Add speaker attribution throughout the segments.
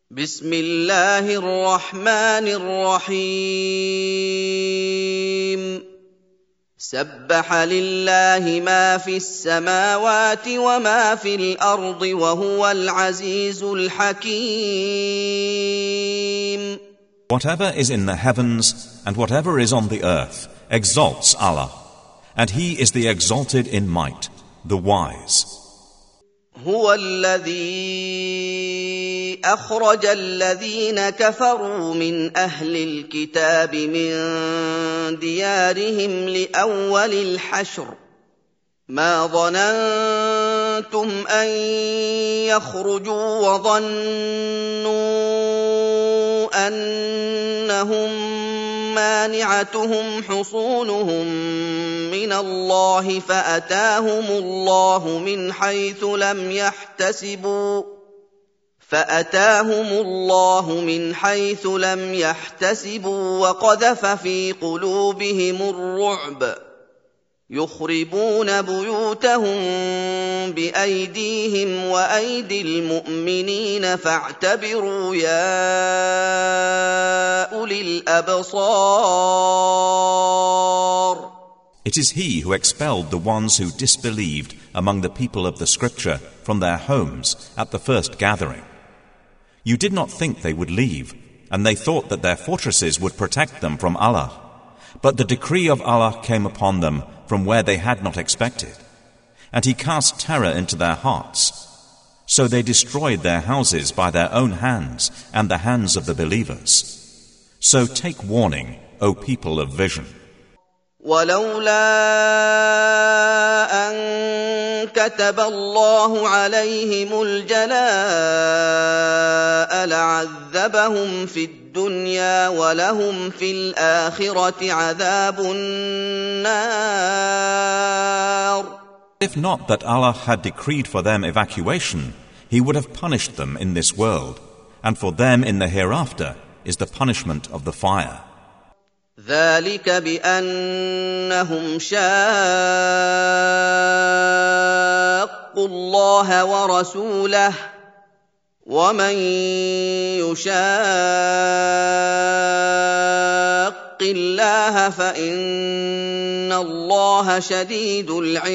Speaker 1: بسم الله الرحمن الرحيم سبح لله ما في السماوات وما في الأرض وهو العزيز الحكيم.
Speaker 2: Whatever is in the heavens and whatever is on the earth exalts Allah, and He is the exalted in might, the wise.
Speaker 1: هو الذي أخرج الذين كفروا من أهل الكتاب من ديارهم لأول الحشر ما ظننتم أن يخرجوا وظنوا أنهم مانعتهم حصونهم من الله فأتاهم الله من حيث لم يحتسبوا وقذف في قلوبهم الرعب يخربون بيوتهم بأيديهم وأيدي المؤمنين فاعتبروا يا أولي الأبصار.
Speaker 2: It is He who expelled the ones who disbelieved among the people of the Scripture from their homes at the first gathering. You did not think they would leave, and they thought that their fortresses would protect them from Allah. But the decree of Allah came upon them from where they had not expected, and He cast terror into their hearts. So they destroyed their houses by their own hands and the hands of the believers. So take warning, O people of vision.
Speaker 1: ولولا أن كتب الله عليهم الجلاء لعذبهم في الدنيا ولهم في الآخرة عذاب النار.
Speaker 2: If not that Allah had decreed for them evacuation, He would have punished them in this world, and for them in the hereafter is the punishment of the fire.
Speaker 1: ذلك بأنهم شاقوا الله ورسوله ومن يشاق الله فإن الله شديد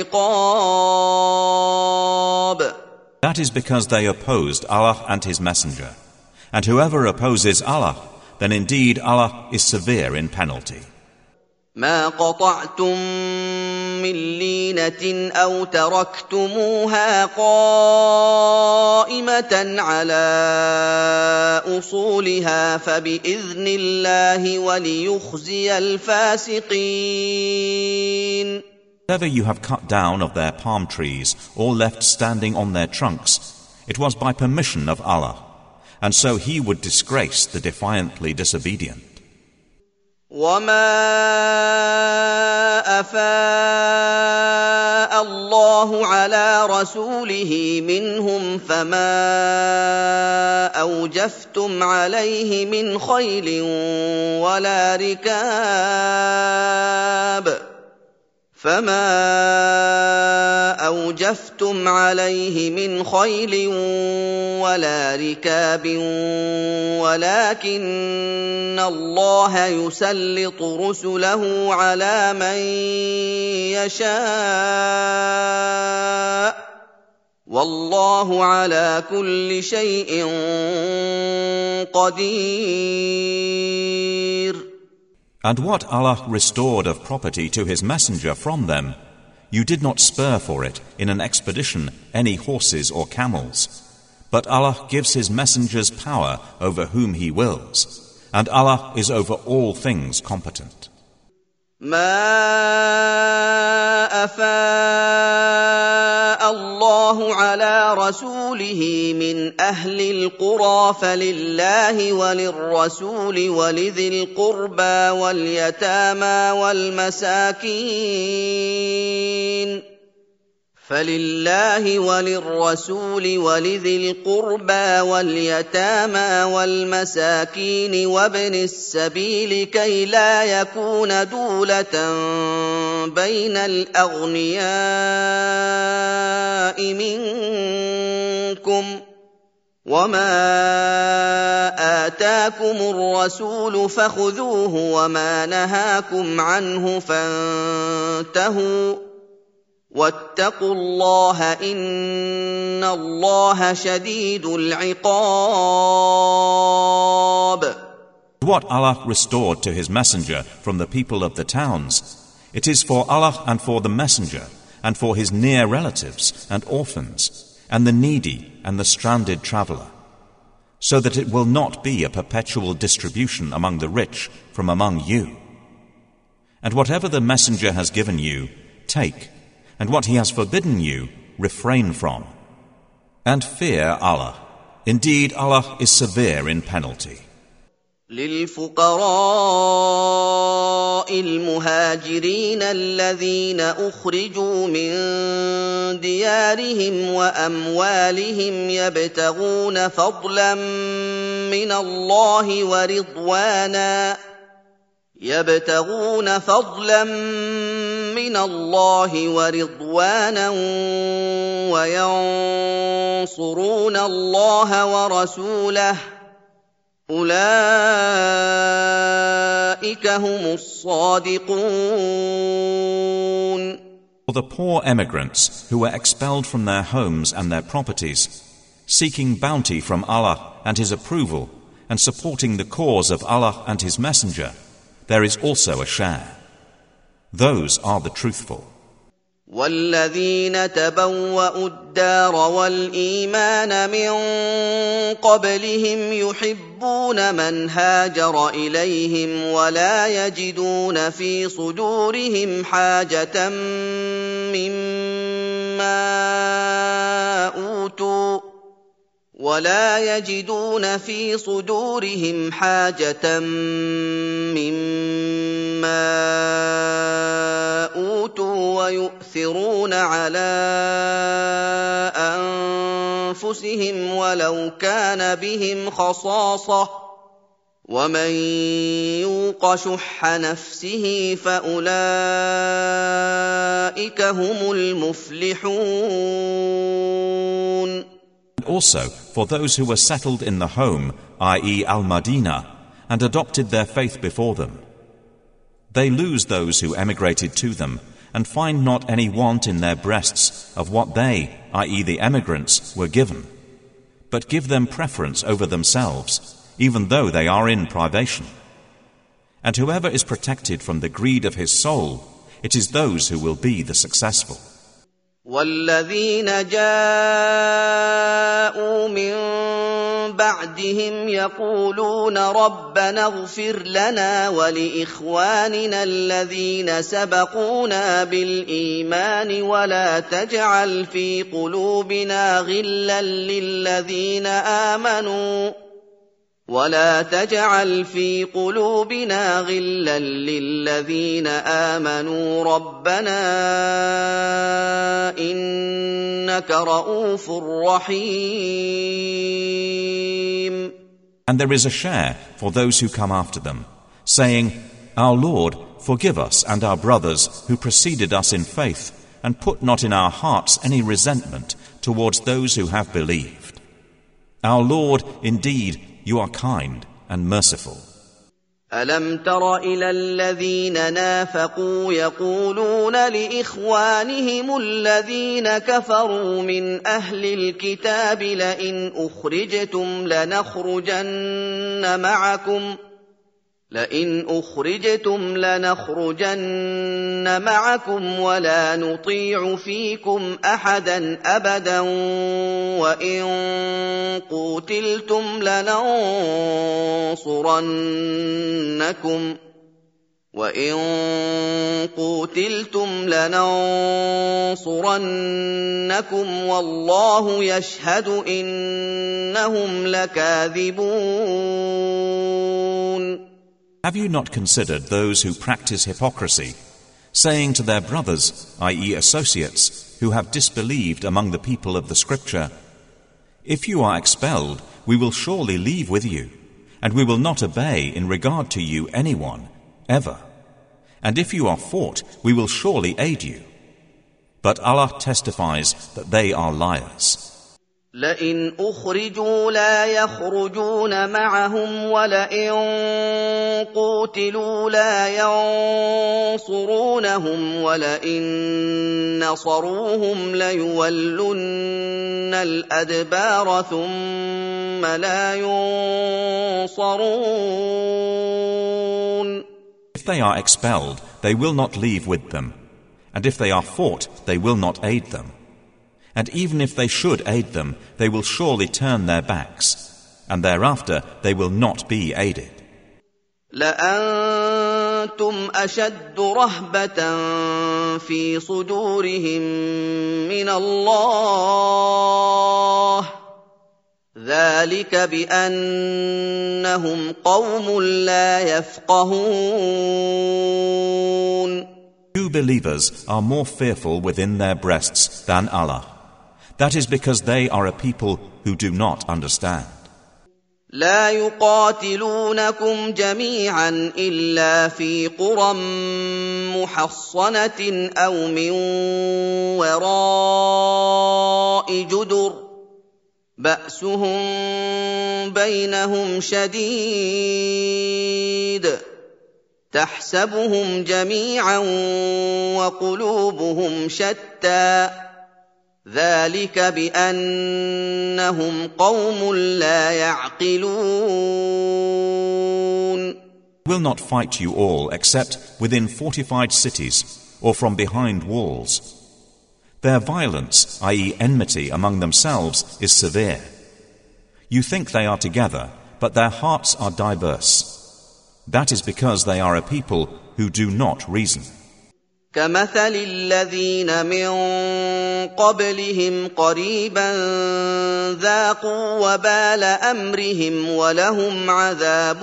Speaker 1: العقاب.
Speaker 2: That is because they opposed Allah and His Messenger. And whoever opposes Allah, then indeed Allah is severe in penalty.
Speaker 1: ما قطعتم من لينة أو تركتموها قائمة على أصولها فبإذن الله وليخزي الفاسقين.
Speaker 2: Whatever you have cut down of their palm trees or left standing on their trunks, it was by permission of Allah. And so He would disgrace the defiantly disobedient.
Speaker 1: وما أفاء الله على رسوله منهم فما أوجفتم عليه من خيل ولا ركاب ولكن الله يسلط رسله على من يشاء والله على كل شيء قدير.
Speaker 2: And what Allah restored of property to His Messenger from them, you did not spur for it in an expedition any horses or camels. But Allah gives His messengers power over whom He wills, and Allah is over all things competent.
Speaker 1: ما أفاء الله على رسوله من أهل القرى فلله وللرسول ولذي القربى واليتامى والمساكين وابن السبيل كي لا يكون دولة بين الأغنياء منكم وما آتاكم الرسول فخذوه وما نهاكم عنه فانتهوا واتقوا الله إن الله شديد العقاب.
Speaker 2: What Allah restored to His Messenger from the people of the towns, it is for Allah and for the Messenger and for his near relatives and orphans and the needy and the stranded traveller, so that it will not be a perpetual distribution among the rich from among you. And whatever the Messenger has given you, take, and what he has forbidden you, refrain from. And fear Allah. Indeed, Allah is severe in penalty.
Speaker 1: للفقراء المهاجرين الذين أخرجوا من ديارهم وأموالهم يبتغون فضلا من الله ورضوانا وينصرون الله ورسوله أولئك هم الصادقون.
Speaker 2: For the poor emigrants who were expelled from their homes and their properties, seeking bounty from Allah and His approval, and supporting the cause of Allah and His Messenger, there is also a share. Those are the truthful.
Speaker 1: والذين تبوأوا الدار والإيمان من قبلهم يحبون من هاجر إليهم ولا يجدون في صدورهم حاجة مما أوتوا ويؤثرون على أنفسهم ولو كان بهم خصاصة ومن يوق شح نفسه فأولئك هم المفلحون.
Speaker 2: Also, for those who were settled in the home, i.e. Al-Madinah, and adopted their faith before them, they lose those who emigrated to them, and find not any want in their breasts of what they, i.e. the emigrants, were given, but give them preference over themselves, even though they are in privation. And whoever is protected from the greed of his soul, it is those who will be the successful.
Speaker 1: والذين جاءوا من بعدهم يقولون ربنا اغفر لنا ولإخواننا الذين سبقونا بالإيمان ولا تجعل في قلوبنا غلا للذين آمنوا ربنا إنك رؤوف رحيم.
Speaker 2: And there is a share for those who come after them, saying, Our Lord, forgive us and our brothers who preceded us in faith, and put not in our hearts any resentment towards those who have believed. Our Lord, indeed, you are kind and merciful.
Speaker 1: ألم تر إلى الذين نافقوا يقولون لإخوانهم الذين كفروا من أهل الكتاب لئن أخرجتم لنخرجن معكم ولا نطيع فيكم أحدا أبدا وإن قوتلتم لننصرنكم والله يشهد إنهم لكاذبون.
Speaker 2: Have you not considered those who practice hypocrisy, saying to their brothers, i.e. associates, who have disbelieved among the people of the Scripture, If you are expelled, we will surely leave with you, and we will not obey in regard to you anyone, ever. And if you are fought, we will surely aid you. But Allah testifies that they are liars.
Speaker 1: لئن أخرجوا لا يخرجون معهم ولئن قوتلوا لا ينصرونهم ولئن نصروهم ليولن الأدبار ثم لا ينصرون.
Speaker 2: If they are expelled, they will not leave with them, and if they are fought, they will not aid them. And even if they should aid them, they will surely turn their backs, and thereafter they will not be aided.
Speaker 1: لأنتم أشد رهبة في صدورهم من الله ذلك بأنهم قوم لا يفقهون.
Speaker 2: You believers are more fearful within their breasts than Allah. That is because they are a people who do not understand.
Speaker 1: لا يقاتلونكم جميعا إلا في قرى محصنة أو من وراء جدر بأسهم بينهم شديد تحسبهم جميعا وقلوبهم شتى ذلك بأنهم قوم لا يعقلون.
Speaker 2: Will not fight you all except within fortified cities or from behind walls. Their violence, i.e. enmity among themselves, is severe. You think they are together, but their hearts are diverse. That is because they are a people who do not reason.
Speaker 1: كمثل الذين من قبلهم قريبا ذاقوا وبال أمرهم ولهم عذاب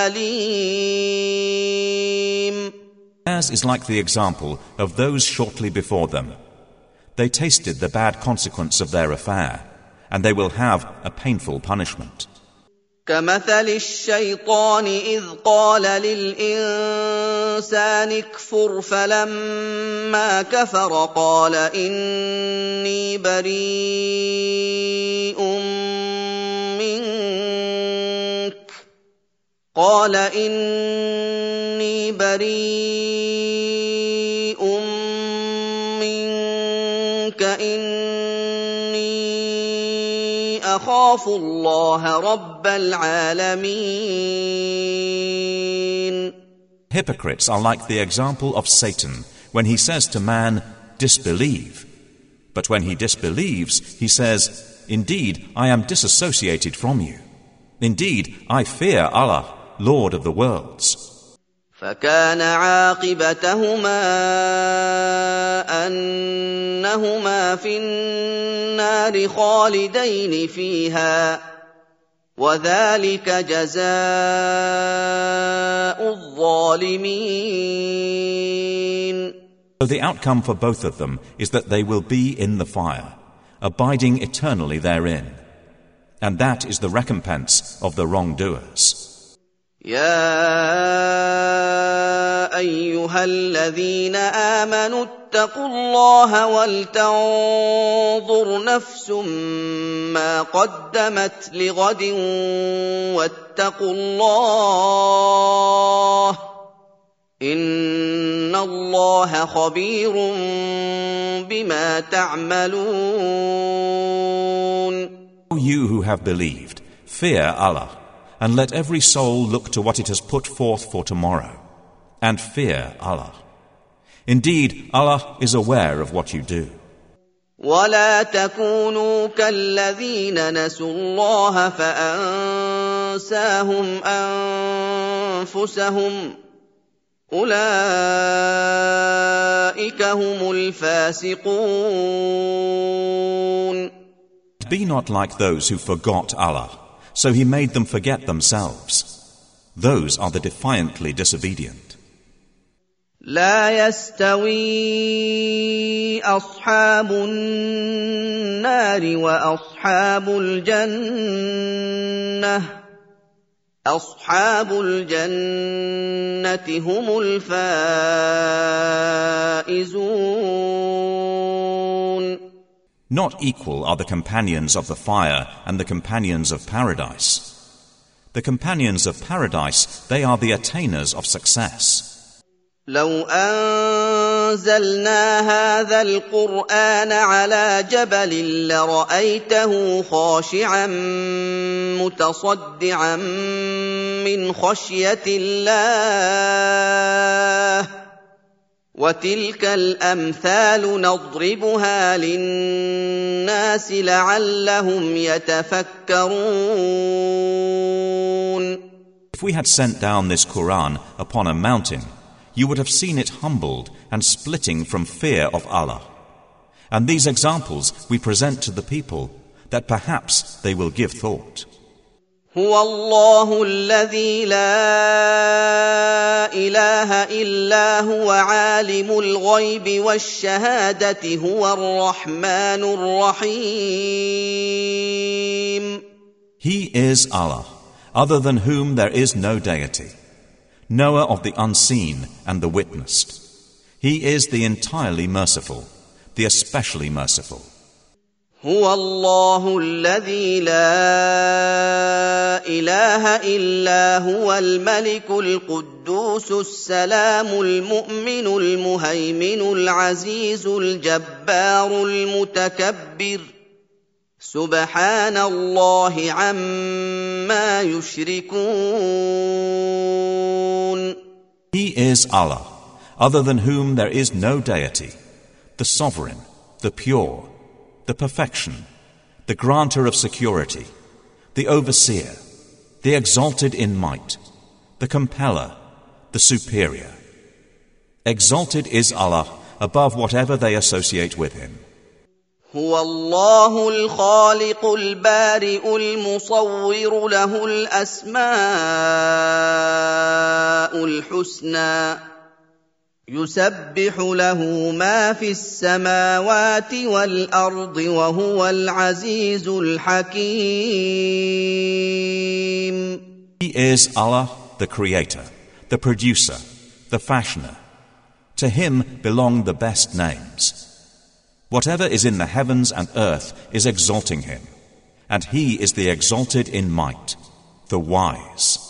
Speaker 1: أليم.
Speaker 2: As is like the example of those shortly before them. They tasted the bad consequence of their affair, and they will have a painful punishment.
Speaker 1: كمثل الشيطان إذ قال للإنسان اكفر فلما كفر قال إني بريء منك إني أخاف الله رب العالمين.
Speaker 2: Hypocrites are like the example of Satan when he says to man, disbelieve. But when he disbelieves, he says, indeed, I am disassociated from you. Indeed, I fear Allah, Lord of the worlds.
Speaker 1: فكان عاقبتهما أنهما في النار خالدين فيها وذلك جزاء الظالمين.
Speaker 2: So the outcome for both of them is that they will be in the fire, abiding eternally therein. And that is the recompense of the wrongdoers.
Speaker 1: يا أيها الذين آمنوا اتقوا الله ولتنظر نفس ما قدمت لغد واتقوا الله إن الله خبير بما تعملون.
Speaker 2: O you who have believed, fear Allah, and let every soul look to what it has put forth for tomorrow, and fear Allah. Indeed, Allah is aware of what you do.
Speaker 1: ولا تكونوا كالذين نسوا الله فأنساهم أنفسهم أولئك هم الفاسقون.
Speaker 2: Be not like those who forgot Allah, so He made them forget themselves. Those are the defiantly disobedient.
Speaker 1: لا يستوي أصحاب النار وأصحاب الجنة أصحاب الجنة هم الفائزون.
Speaker 2: Not equal are the companions of the fire and the companions of paradise. The companions of paradise, they are the attainers of success.
Speaker 1: لو أنزلنا هذا القرآن على جبل لرأيته خاشعا متصدعا من خشية الله وتلك الأمثال نضربها للناس لعلهم يتفكرون.
Speaker 2: If we had sent down this Quran upon a mountain, you would have seen it humbled and splitting from fear of Allah. And these examples we present to the people, that perhaps they will give thought.
Speaker 1: هو الله الذي لا إله إلا هو عالم الغيب والشهادة هو الرحمن الرحيم.
Speaker 2: He is Allah, other than whom there is no deity, knower of the unseen and the witnessed. He is the entirely merciful, the especially merciful.
Speaker 1: هو الله الذي لا إله إلا هو الملك القدوس السلام المؤمن المهيمن العزيز الجبار المتكبر سبحان الله عما يشركون.
Speaker 2: He is Allah, other than whom there is no deity, the sovereign, the pure, the perfection, the granter of security, the overseer, the exalted in might, the compeller, the superior. Exalted is Allah above whatever they associate with Him.
Speaker 1: هو الله الخالق البارئ المصور له الأسماء الحسنى يسبح له ما في السماوات والأرض وهو العزيز الحكيم.
Speaker 2: He is Allah, the Creator, the Producer, the Fashioner. To Him belong the best names. Whatever is in the heavens and earth is exalting Him, and He is the exalted in might, the wise.